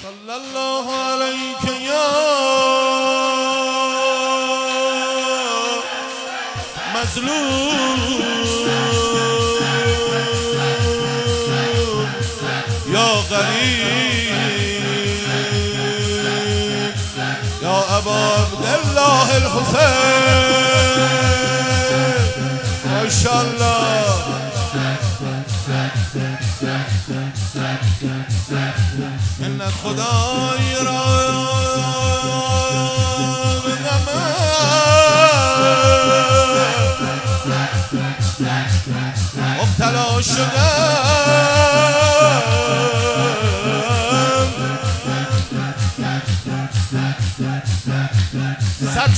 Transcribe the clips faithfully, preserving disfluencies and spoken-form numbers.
صلی الله علیک یا مظلوم یا غریب یا ابا عبدالله الحسین ماشاءالله. منت خدای را بگم مبتلا شدم صد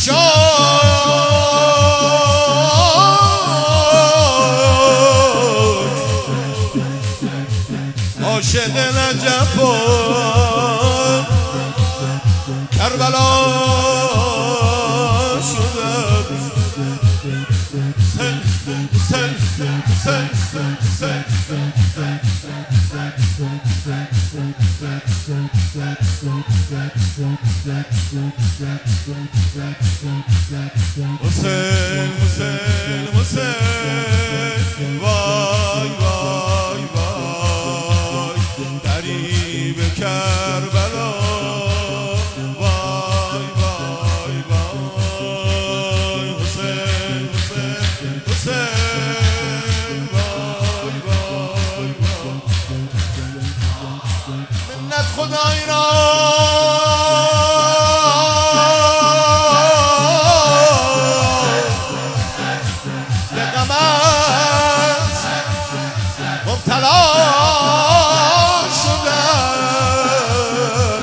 عاشق نجف و کربلا شدم. سن سن سن سن حسین حسین حسین وای وای وای غریب کربلا وای وای وای حسین حسین حسین وای وای وای منت خدای را مبتلا شدم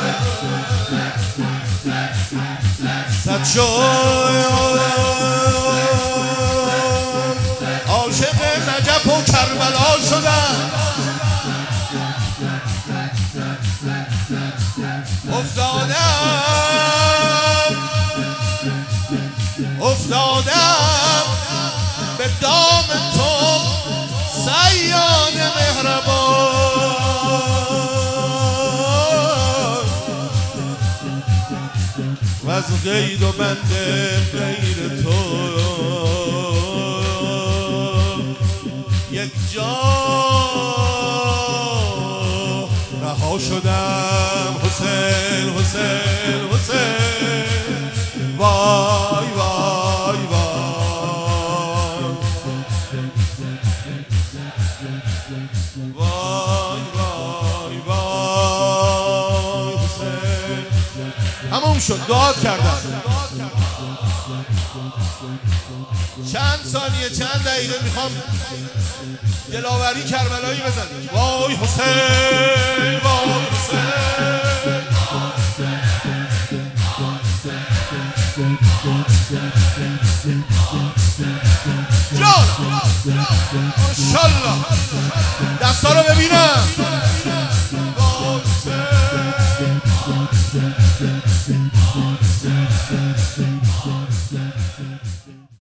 صد عاشق نجف و کربلا شدم. افتادم افتادم به دام تو صیاد مهربان و از قید و بند غیر تو یک جا رها شدم. حسین حسین حسین وای وای وای وای وای وای حسین. تموم شد. دعا کردم. چند ثانیه چند دقیقه میخوام دلاوری کربلایی بزنیم. وای حسین وای حسین جان ماشاءالله. دستا رو ببینم.